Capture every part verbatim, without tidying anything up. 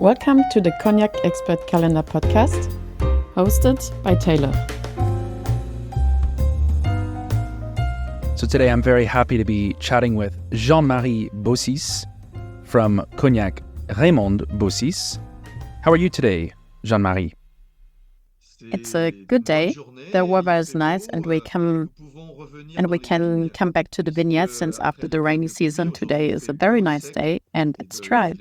Welcome to the Cognac Expert Calendar podcast, hosted by Taylor. So today I'm very happy to be chatting with Jean-Marie Bossis from Cognac Raymond Bossis. How are you today, Jean-Marie? It's a good day. The weather is nice, and we come and we can come back to the vineyard since after the rainy season, today is a very nice day and it's dry.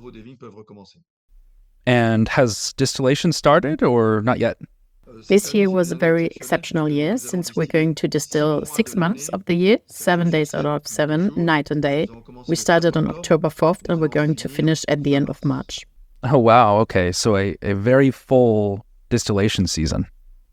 And has distillation started or not yet? This year was a very exceptional year since we're going to distill six months of the year, seven days out of seven, night and day. We started on October fourth and we're going to finish at the end of March. Oh, wow. Okay. So a, a very full distillation season.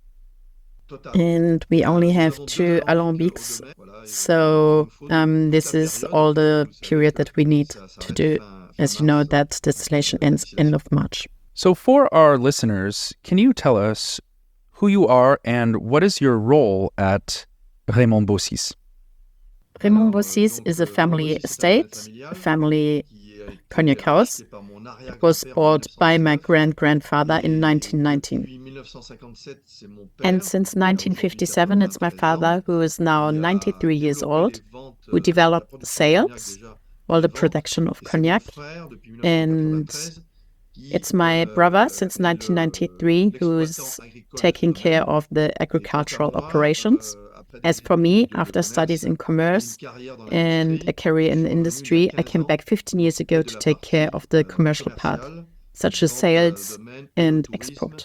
And we only have two alambics. So um, this is all the period that we need to do. As you know, that distillation ends end of March. So for our listeners, can you tell us who you are and what is your role at Raymond Bossis? Raymond Bossis is a family estate, a family cognac house. It was bought by my grand-grandfather in nineteen nineteen. And since nineteen fifty-seven, it's my father, who is now ninety-three years old, who developed the sales, all the production of cognac. And it's my brother since nineteen ninety-three who is taking care of the agricultural operations. As for me, after studies in commerce and a career in the industry, I came back fifteen years ago to take care of the commercial part, such as sales and export.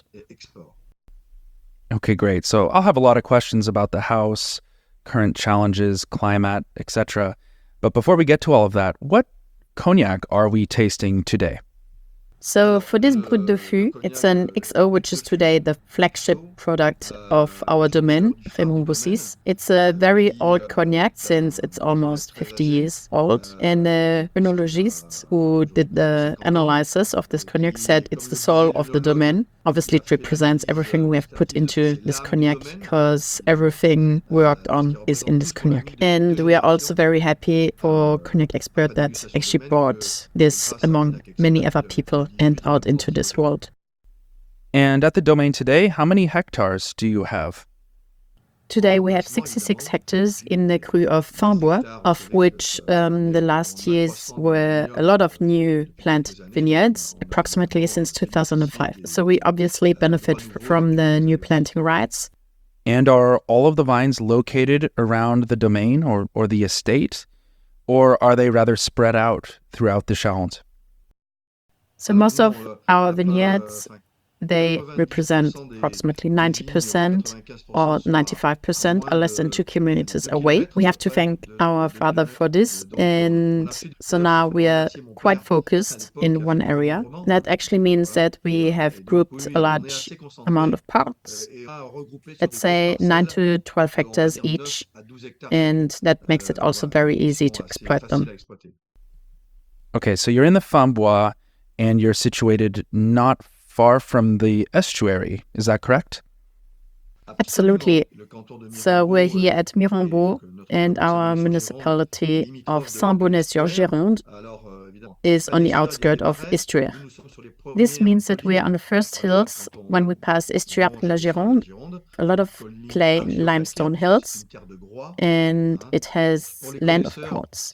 Okay, great. So I'll have a lot of questions about the house, current challenges, climate, et cetera. But before we get to all of that, what cognac are we tasting today? So for this Brut de Fût, it's an X O, which is today the flagship product of our domain, Raymond Bossis. It's a very old cognac since it's almost fifty years old. And the œnologist who did the analysis of this cognac said it's the soul of the domain. Obviously, it represents everything we have put into this cognac because everything we worked on is in this cognac. And we are also very happy for Cognac Expert that actually brought this among many other people and out into this world. And at the domain today, how many hectares do you have? Today we have sixty-six hectares in the Cru of Finbois, of which um, the last years were a lot of new planted vineyards, approximately since two thousand five. So we obviously benefit f- from the new planting rights. And are all of the vines located around the domain or, or the estate, or are they rather spread out throughout the Charente? So most of our vineyards, they represent approximately ninety percent or ninety-five percent are less than two kilometers away. We have to thank our father for this. And so now we are quite focused in one area. That actually means that we have grouped a large amount of parts, let's say nine to twelve hectares each. And that makes it also very easy to exploit them. Okay, so you're in the Finbois and you're situated not far from the estuary. Is that correct? Absolutely. So we're here at Mirambeau, and our municipality of Saint-Bonnet-sur-Gironde is on the outskirts of Estuaire. This means that we are on the first hills when we pass Estuaire-la-Gironde, a lot of clay and limestone hills, and it has land of quartz.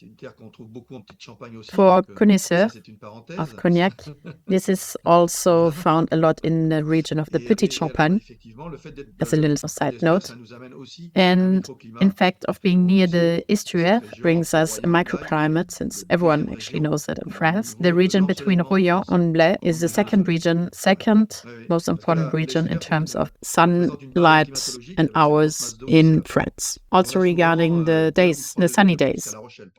For connoisseurs of cognac, this is also found a lot in the region of the Petit Champagne, as a little side note. And in fact, of being near the estuary brings us a microclimate, since everyone actually knows that in France. The region between Royan and Blaye is the second region, second most important region in terms of sunlight and hours in France. Also regarding the days, the sunny days.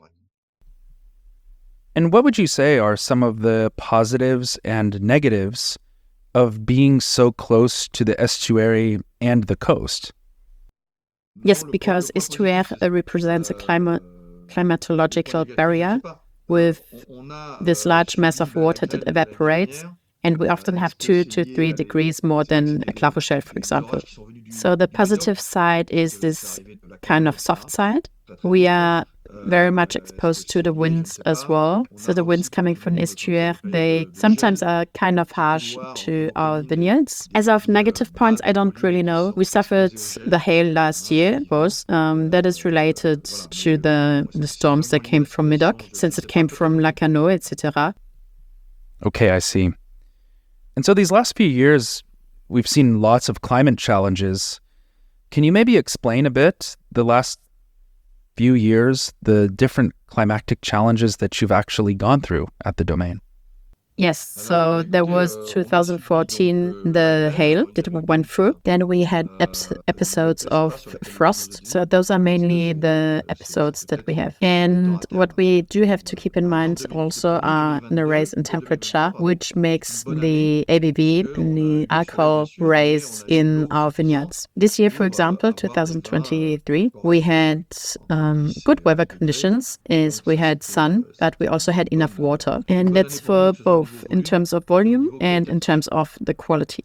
And what would you say are some of the positives and negatives of being so close to the estuary and the coast? Yes, because estuaire uh, represents a climate, climatological barrier with this large mass of water that evaporates, and we often have two to three degrees more than a La Rochelle, for example. So the positive side is this kind of soft side, We are very much exposed to the winds as well. So the winds coming from Estuaire, they sometimes are kind of harsh to our vineyards. As of negative points, I don't really know. We suffered the hail last year, of course. Um, that is related to the, the storms that came from Medoc, since it came from Lacanau, et cetera. Okay, I see. And so these last few years, we've seen lots of climate challenges. Can you maybe explain a bit the last few years, the different climatic challenges that you've actually gone through at the domain? Yes, so there was two thousand fourteen, the hail that we went through. Then we had ep- episodes of frost. So those are mainly the episodes that we have. And what we do have to keep in mind also are the rise in temperature, which makes the A B V, the alcohol, rise in our vineyards. This year, for example, two thousand twenty-three, we had um, good weather conditions, is we had sun, but we also had enough water. And that's for both in terms of volume and in terms of the quality.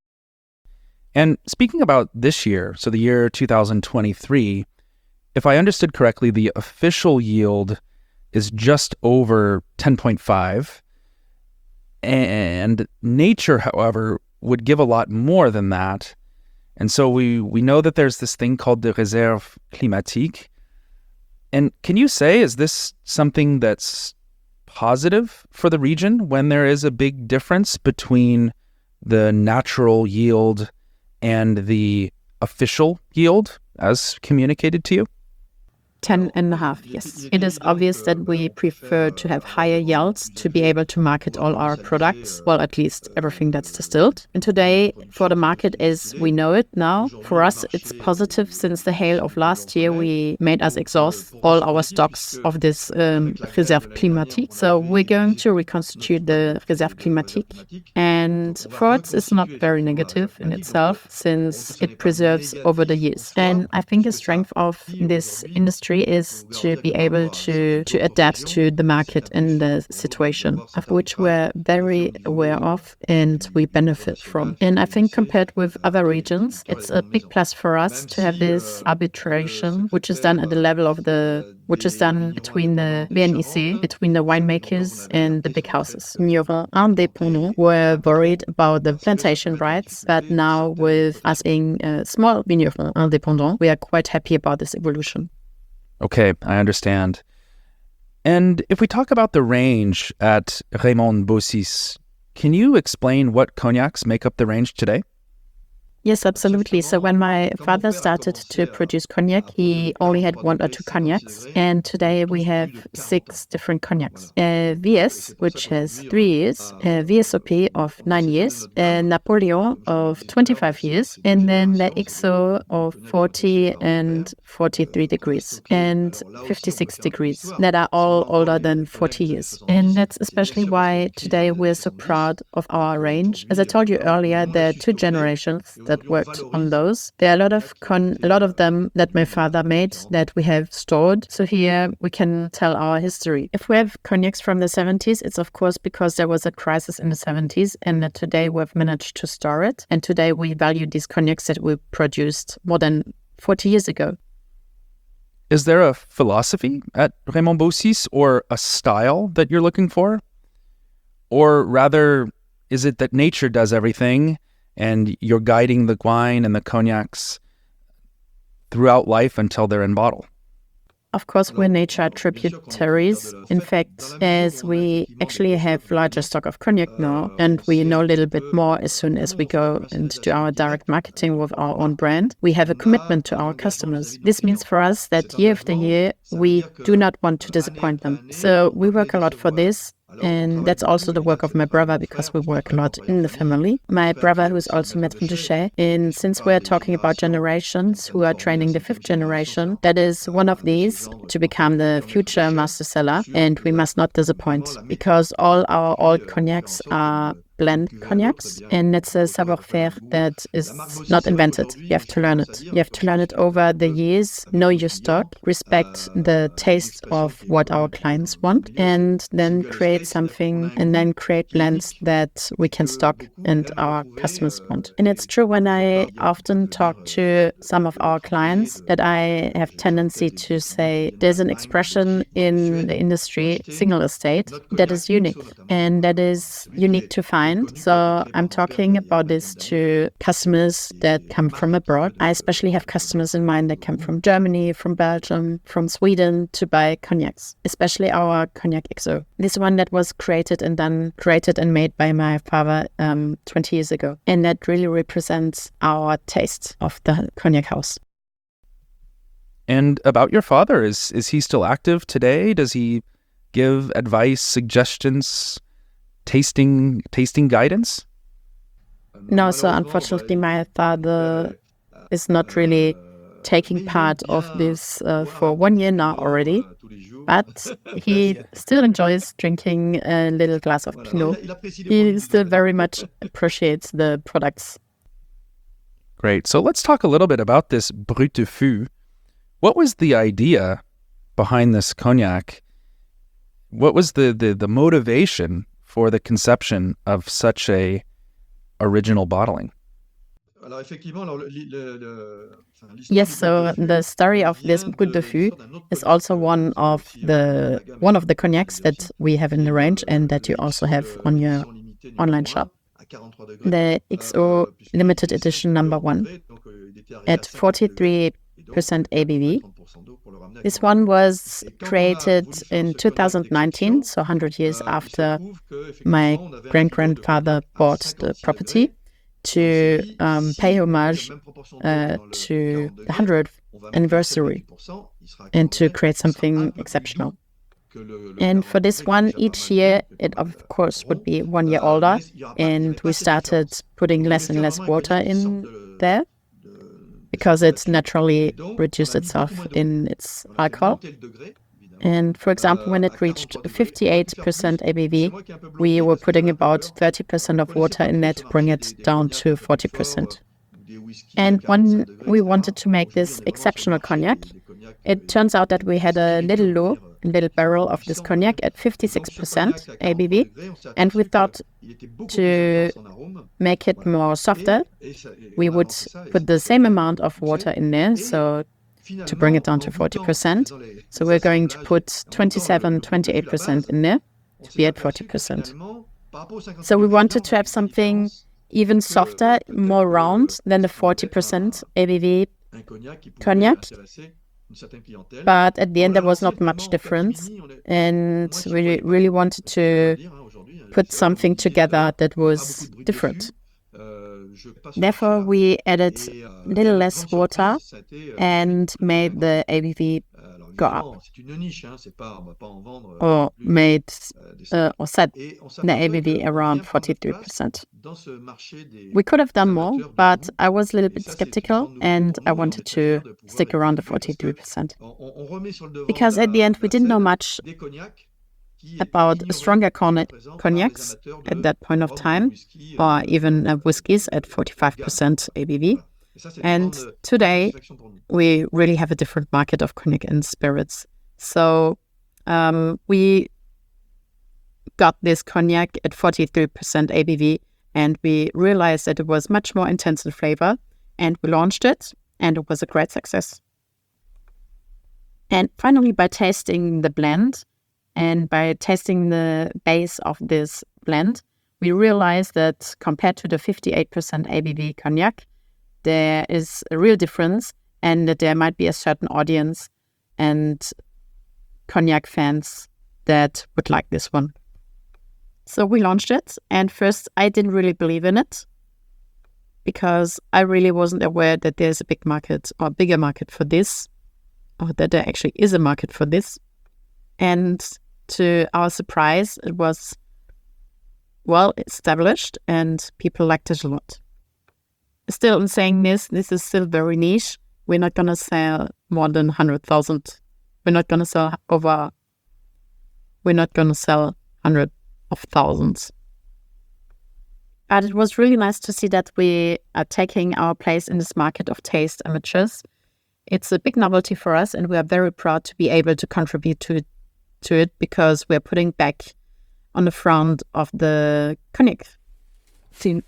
And speaking about this year, so the year two thousand twenty-three, if I understood correctly, the official yield is just over ten point five. And nature, however, would give a lot more than that. And so we, we know that there's this thing called the réserve climatique. And can you say, is this something that's positive for the region when there is a big difference between the natural yield and the official yield as communicated to you? Ten and a half, yes. It is obvious that we prefer to have higher yields to be able to market all our products, well, at least everything that's distilled. And today, for the market as we know it now, for us, it's positive. Since the hail of last year, we made us exhaust all our stocks of this um, Réserve Climatique. So we're going to reconstitute the Réserve Climatique. And for us, it's not very negative in itself, since it preserves over the years. And I think a strength of this industry is to be able to, to adapt to the market and the situation, of which we're very aware of and we benefit from. And I think compared with other regions, it's a big plus for us to have this arbitration, which is done at the level of the, which is done between the V N I C, between the winemakers and the big houses. Vignerons indépendants were worried about the plantation rights, but now with us being a small vignerons indépendants, we are quite happy about this evolution. Okay, I understand. And if we talk about the range at Raymond Bossis, can you explain what cognacs make up the range today? Yes, absolutely. So when my father started to produce cognac, he only had one or two cognacs. And today we have six different cognacs. Uh, V S, which has three years, uh, V S O P of nine years, uh, Napoleon of twenty-five years, and then the X O of forty and forty-three degrees, and fifty-six degrees, that are all older than forty years. And that's especially why today we're so proud of our range. As I told you earlier, there are two generations that worked on those. There are a lot of con- a lot of them that my father made that we have stored. So here we can tell our history. If we have cognacs from the seventies, it's of course because there was a crisis in the seventies and that today we've managed to store it. And today we value these cognacs that we produced more than forty years ago. Is there a philosophy at Raymond Bossis or a style that you're looking for? Or rather, is it that nature does everything and you're guiding the wine and the cognacs throughout life until they're in bottle? Of course, we're nature tributaries. In fact, as we actually have larger stock of cognac now, and we know a little bit more as soon as we go into our direct marketing with our own brand, we have a commitment to our customers. This means for us that year after year, we do not want to disappoint them. So we work a lot for this. And that's also the work of my brother, because we work a lot in the family. My brother, who is also Maître de Chai, and since we're talking about generations who are training the fifth generation, that is one of these to become the future master seller. And we must not disappoint, because all our old cognacs are blend cognacs, and it's a savoir-faire that is not invented. You have to learn it. You have to learn it over the years, know your stock, respect the taste of what our clients want, and then create something, and then create blends that we can stock and our customers want. And it's true when I often talk to some of our clients that I have tendency to say there's an expression in the industry, single estate, that is unique, and that is unique to find. So I'm talking about this to customers that come from abroad. I especially have customers in mind that come from Germany, from Belgium, from Sweden to buy cognacs, especially our Cognac X O. This one that was created and done, created and made by my father um, twenty years ago. And that really represents our taste of the Cognac house. And about your father, is is he still active today? Does he give advice, suggestions, tasting tasting guidance? No, so unfortunately my father is not really taking part of this uh, for one year now already, but he still enjoys drinking a little glass of Pinot. He still very much appreciates the products. Great. So let's talk a little bit about this Brut de Fou. What was the idea behind this cognac? What was the, the, the motivation for the conception of such a original bottling? Yes, so the story of this Brut de Fou is also one of the one of the cognacs that we have in the range and that you also have on your online shop. The X O limited edition number one at forty-three percent A B V. This one was created in two thousand nineteen, so one hundred years after my great-grandfather bought the property, to um, pay homage uh, to the one hundredth anniversary and to create something exceptional. And for this one, each year, it of course would be one year older, and we started putting less and less water in there because it naturally reduced itself in its alcohol. And for example, when it reached fifty-eight percent A B V, we were putting about thirty percent of water in there to bring it down to forty percent. And when we wanted to make this exceptional cognac, it turns out that we had a little low, a little barrel of this cognac at fifty-six percent A B V, and we thought to make it more softer, we would put the same amount of water in there, so to bring it down to forty percent. So we're going to put twenty-seven, twenty-eight percent in there to be at forty percent. So we wanted to have something even softer, more round than the forty percent A B V cognac. But at the end, there was not much difference. And we really wanted to put something together that was different. Therefore, we added a little less water and made the A B V go up, or made uh, or set the A B V around forty-three percent. We could have done more, but I was a little bit skeptical and I wanted to stick around the forty-three percent. Because at the end, we didn't know much about stronger cognacs at that point of time, or even uh, whiskies at forty-five percent A B V. And today, we really have a different market of cognac and spirits. So um, we got this cognac at forty-three percent A B V, and we realized that it was much more intense in flavor, and we launched it, and it was a great success. And finally, by tasting the blend, and by tasting the base of this blend, we realized that compared to the fifty-eight percent A B V cognac, there is a real difference, and that there might be a certain audience and cognac fans that would like this one. So we launched it, and first I didn't really believe in it because I really wasn't aware that there's a big market or a bigger market for this, or that there actually is a market for this. And to our surprise, it was well established and people liked it a lot. Still, in saying this, this is still very niche. We're not going to sell more than one hundred thousand. We're not going to sell over, we're not going to sell hundreds of thousands. But it was really nice to see that we are taking our place in this market of taste amateurs. It's a big novelty for us, and we are very proud to be able to contribute to it, to it because we're putting back on the front of the cognac scene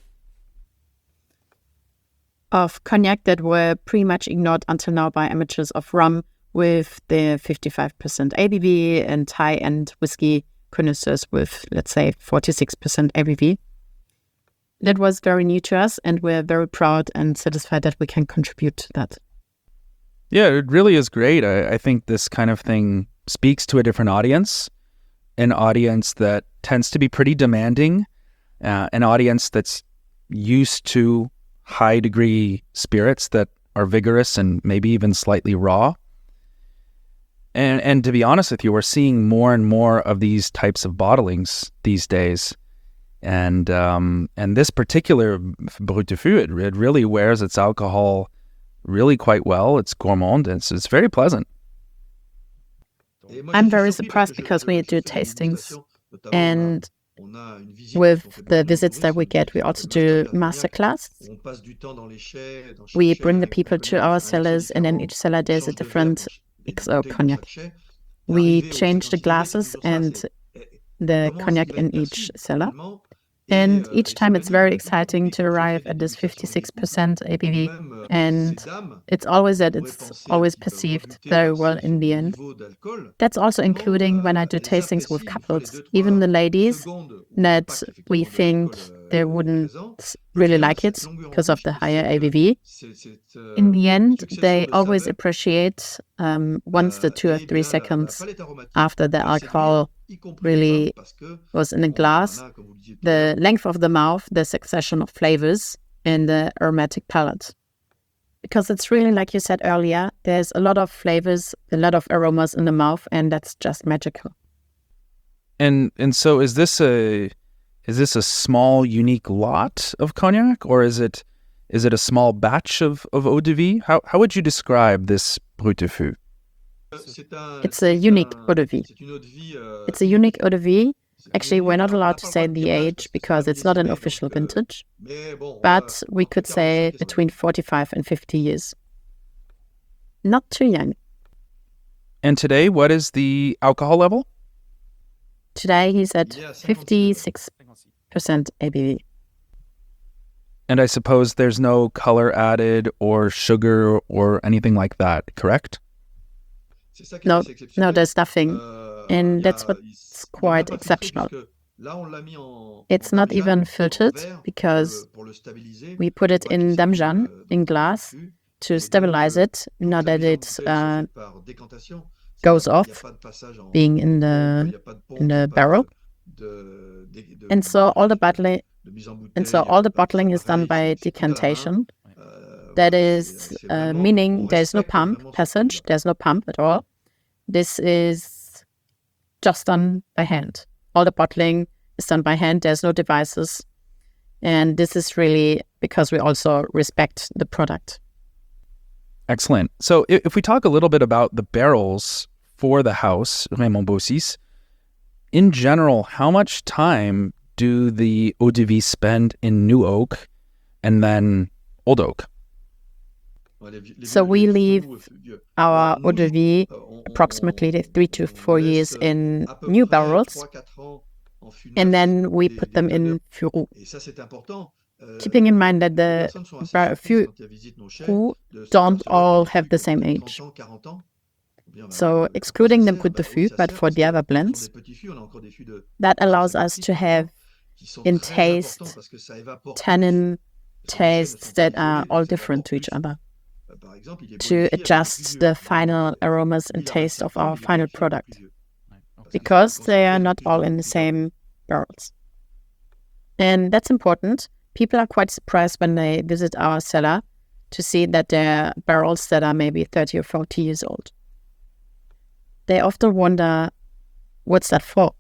of cognac that were pretty much ignored until now by amateurs of rum with their fifty-five percent A B V and high-end whiskey connoisseurs with, let's say, forty-six percent A B V. That was very new to us, and we're very proud and satisfied that we can contribute to that. Yeah, it really is great. I, I think this kind of thing speaks to a different audience, an audience that tends to be pretty demanding, uh, an audience that's used to high degree spirits that are vigorous and maybe even slightly raw. And and to be honest with you, we're seeing more and more of these types of bottlings these days. And um, and this particular Brut de Fût, it, it really wears its alcohol really quite well. It's gourmand. It's, it's very pleasant. I'm very surprised because we do tastings, and with the visits that we get, we also do masterclass. We bring the people to our cellars, and in each cellar there's a different X O cognac. We change the glasses and the cognac in each cellar. And each time it's very exciting to arrive at this fifty-six percent A B V. And it's always that it's always perceived very well in the end. That's also including when I do tastings with couples. Even the ladies that we think they wouldn't really like it because of the higher A B V. In the end, they always appreciate um, once the two or three seconds after the alcohol really was in a glass, the length of the mouth, the succession of flavors, and the aromatic palate. Because it's really, like you said earlier, there's a lot of flavors, a lot of aromas in the mouth, and that's just magical. And and so is this a is this a small, unique lot of cognac, or is it is it a small batch of, of eau de vie? How how would you describe this Brut de Fût? It's a unique eau de vie. It's a unique eau de vie. Actually, we're not allowed to say the age because it's not an official vintage, but we could say between forty-five and fifty years. Not too young. And today, what is the alcohol level? Today, he's at fifty-six percent A B V. And I suppose there's no color added or sugar or anything like that, correct? No, no, there's nothing. And that's what's quite exceptional. It's not even filtered because we put it in damjan, in glass, to stabilize it, not that it uh, goes off, being in the in the barrel. And so all the bottling, and so all the bottling is done by decantation. That is uh, meaning there's no pump passage, there's no pump at all. This is just done by hand. All the bottling is done by hand. There's no devices. And this is really because we also respect the product. Excellent. So if we talk a little bit about the barrels for the house, Raymond Bossis, in general, how much time do the eau de vie spend in new oak and then old oak? So we leave our eau de vie approximately three to four years in new barrels, and then we put them in fût roux. Keeping in mind that the fût roux don't all have the same age. So excluding the Brut de Fût, but for the other blends, that allows us to have in taste, tannin tastes that are all different to each other, to adjust the final aromas and taste of our final product, because they are not all in the same barrels. And that's important. People are quite surprised when they visit our cellar to see that there are barrels that are maybe thirty or forty years old. They often wonder, what's that for?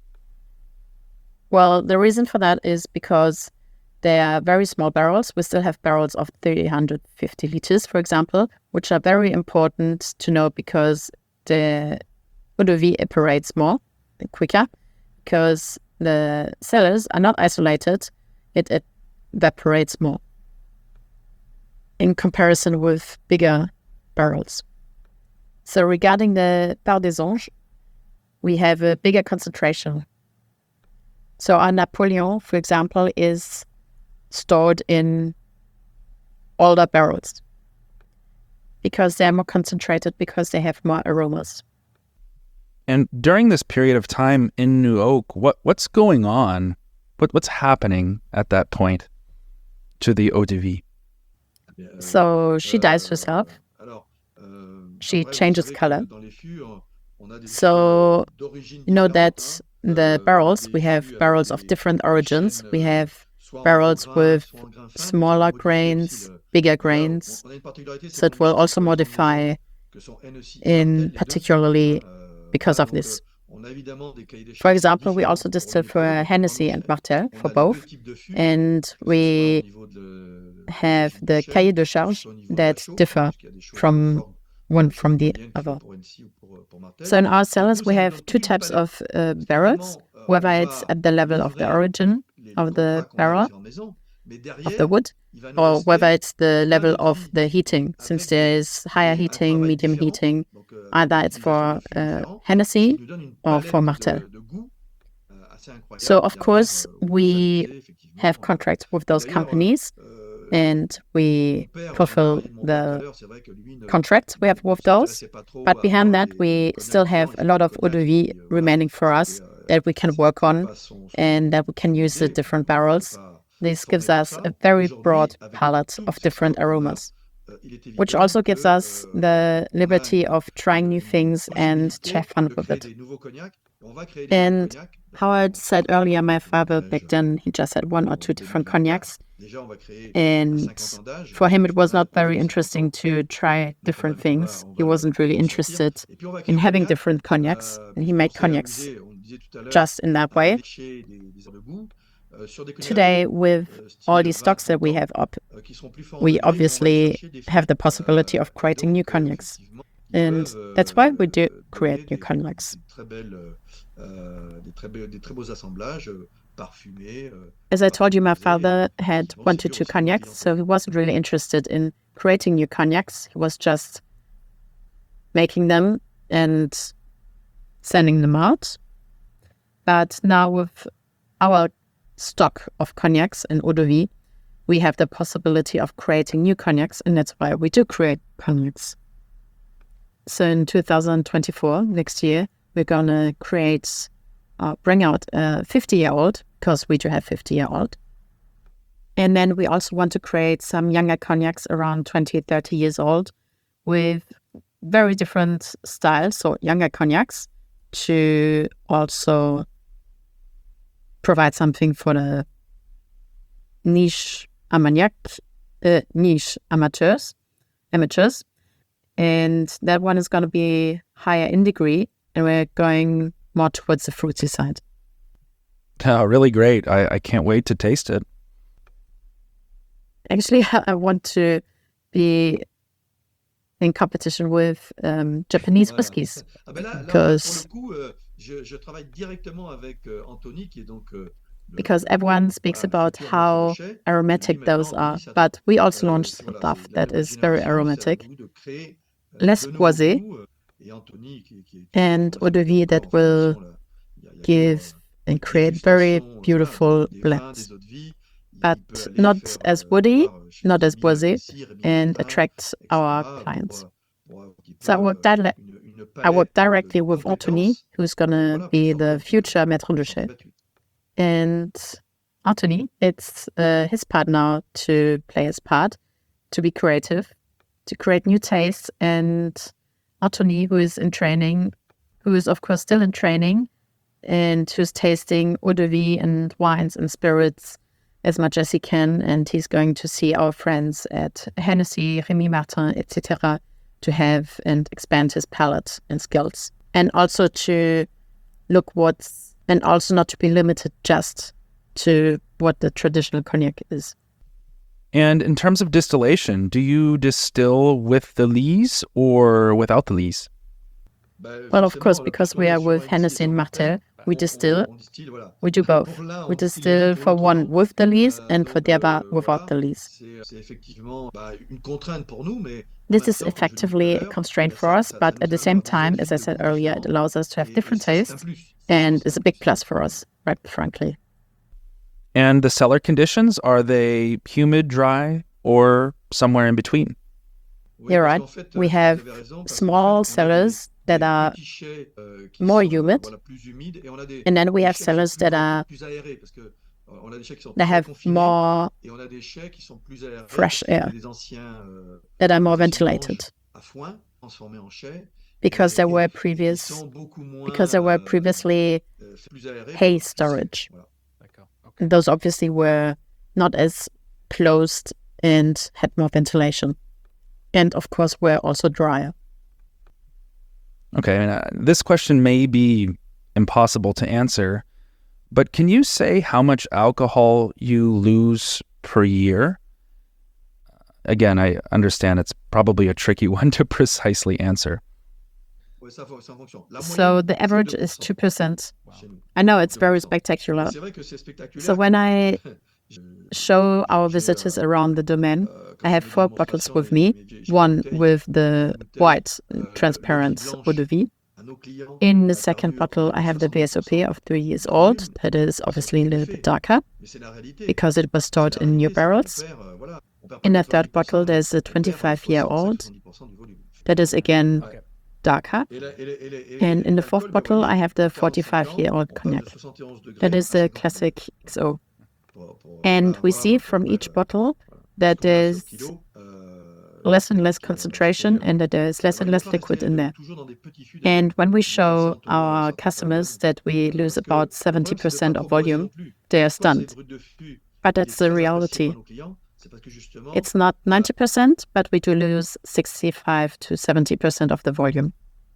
Well, the reason for that is because they are very small barrels. We still have barrels of three hundred fifty liters, for example, which are very important to know because the eau de vie evaporates more, quicker, because the cellars are not isolated. It, it evaporates more in comparison with bigger barrels. So regarding the Bar des Anges, we have a bigger concentration. So our Napoleon, for example, is stored in older barrels because they're more concentrated, because they have more aromas. And during this period of time in New Oak, what, what's going on? What, what's happening at that point to the eau de vie? So she dyes herself. She changes color. So you know that the barrels, we have barrels of different origins. We have barrels with smaller grains, bigger grains. So it will also modify in particularly because of this. For example, we also distill for Hennessy and Martell, for both. And we have the cahier de charge that differ from one from the other. So in our cellars, we have two types of uh, barrels, whether it's at the level of the origin of the barrel, of the wood, or whether it's the level of the heating, since there is higher heating, medium heating, either it's for uh, Hennessy or for Martell. So of course, we have contracts with those companies, and we fulfill the contracts we have with those. But behind that, we still have a lot of eau de vie remaining for us that we can work on and that we can use the different barrels. This gives us a very broad palette of different aromas, which also gives us the liberty of trying new things and to have fun with it. And how I said earlier, my father back then, he just had one or two different cognacs. And for him, it was not very interesting to try different things. He wasn't really interested in having different cognacs. And he made cognacs just in that way. Today, with all these stocks that we have up, we obviously have the possibility of creating new cognacs. And that's why we do create new cognacs. As I told you, my father had one to two cognacs, so he wasn't really interested in creating new cognacs. He was just making them and sending them out. But now with our stock of cognacs and eau de vie, we have the possibility of creating new cognacs, and that's why we do create cognacs. So in two thousand twenty-four, next year, we're going to create, uh, bring out a fifty-year-old, because we do have fifty-year-old. And then we also want to create some younger cognacs around twenty, thirty years old with very different styles, so younger cognacs, to also provide something for the niche Armagnac, uh, niche amateurs, amateurs. And that one is going to be higher in degree, and we're going more towards the fruity side. Oh, really great. I, I can't wait to taste it. Actually, I want to be in competition with um, Japanese whiskies, because because everyone speaks about how aromatic those are, but we also launched stuff that is very aromatic, less boisé, and eau de vie that will give and create very beautiful blends, but not as woody, not as boisé, and attract our clients. So I work, di- I work directly with Anthony, who's going to be the future Maître de Chai. And Anthony, it's uh, his part now to play his part, to be creative, to create new tastes. And Anthony, who is in training, who is of course still in training, and who's tasting eau de vie and wines and spirits as much as he can. And he's going to see our friends at Hennessy, Rémy Martin, et cetera, to have and expand his palate and skills. And also to look what's and also not to be limited just to what the traditional cognac is. And in terms of distillation, do you distill with the lees or without the lees? Well, of course, because we are with Hennessy and Martell, we distill. We do both. We distill for one with the lees and for the other without the lees. This is effectively a constraint for us, but at the same time, as I said earlier, it allows us to have different tastes and is a big plus for us, right, frankly. And the cellar conditions, are they humid, dry, or somewhere in between? You're right. We have small cellars that are more humid, and then we have cellars that are that have more fresh air, that are more ventilated, because there were previous because there were previously hay storage. And those obviously were not as closed and had more ventilation, and of course were also drier. Okay, I mean, uh, this question may be impossible to answer, but can you say how much alcohol you lose per year? Again, I understand it's probably a tricky one to precisely answer. So the average is two percent. I know it's very spectacular. So when I show our visitors around the domain, I have four bottles with me, one with the white transparent eau de vie. In the second bottle, I have the V S O P of three years old. That is obviously a little bit darker because it was stored in new barrels. In the third bottle, there's a twenty-five-year-old. That is again darker. And in the fourth bottle, I have the forty-five-year-old cognac. That is the classic X O. And we see from each bottle that there's less and less concentration and that there's less and less liquid in there. And when we show our customers that we lose about seventy percent of volume, they are stunned. But that's the reality. It's not ninety percent, but we do lose sixty-five to seventy percent of the volume.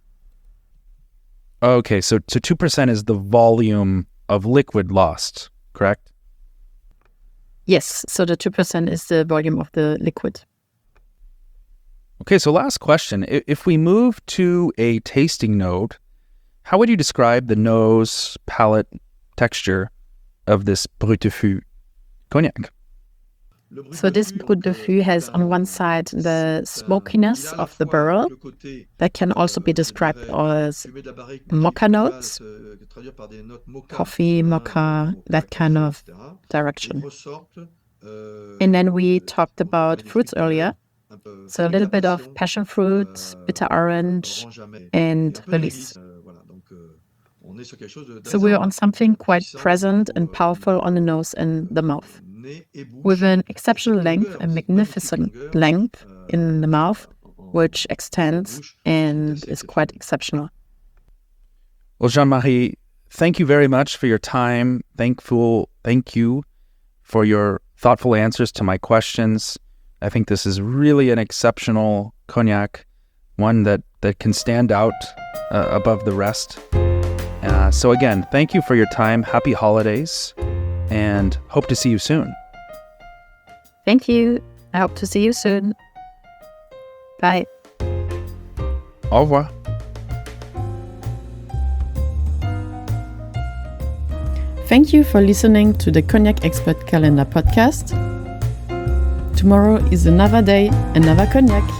Okay, so, so two percent is the volume of liquid lost, correct? Yes, so the two percent is the volume of the liquid. Okay, so last question. If we move to a tasting note, how would you describe the nose, palate, texture of this Brut de Fût cognac? So this Brut de Fût has on one side the smokiness of the barrel that can also be described as mocha notes, coffee, mocha, that kind of direction. And then we talked about fruits earlier. So a little bit of passion fruit, bitter orange, and release. So we're on something quite present and powerful on the nose and the mouth, with an exceptional length, a magnificent length in the mouth, which extends and is quite exceptional. Well, Jean-Marie, thank you very much for your time. Thankful, thank you for your thoughtful answers to my questions. I think this is really an exceptional cognac, one that, that can stand out uh, above the rest. Uh, so again, thank you for your time. Happy holidays, and hope to see you soon. Thank you. I hope to see you soon. Bye. Au revoir. Thank you for listening to the Cognac Expert Calendar podcast. Tomorrow is another day, another cognac.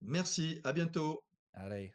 Merci, à bientôt. Allez,